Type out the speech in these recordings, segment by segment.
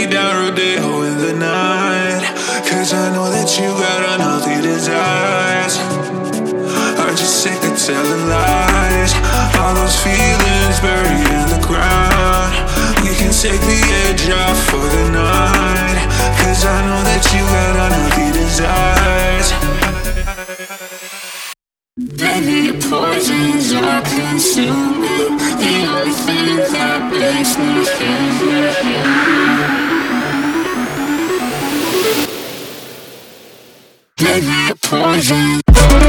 90 down Rodeo in the night. Cause I know that you got unhealthy desires. I'm just sick of telling lies. All those feelings buried in the ground. We can take the edge off for the night. Cause I know that you got unhealthy desires. Baby, your poisons are consuming. The only thing that makes me feel baby, your poison.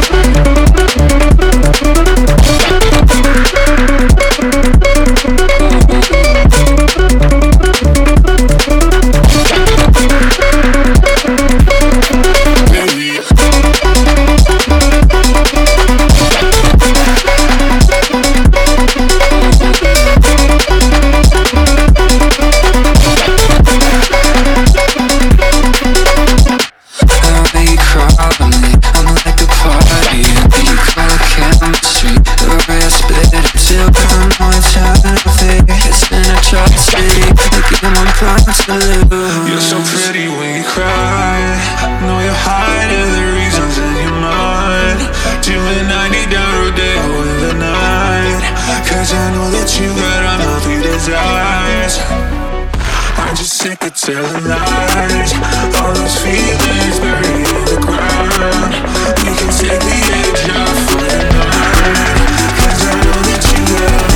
You're so pretty when you cry. Know you're hiding the reasons in your mind. Doing 90 down Rodeo in the night. Cause I know that you got unhealthy desires. I'm just sick of telling lies. All those feelings buried in the ground. We can take the edge off for the night. Cause I know that you got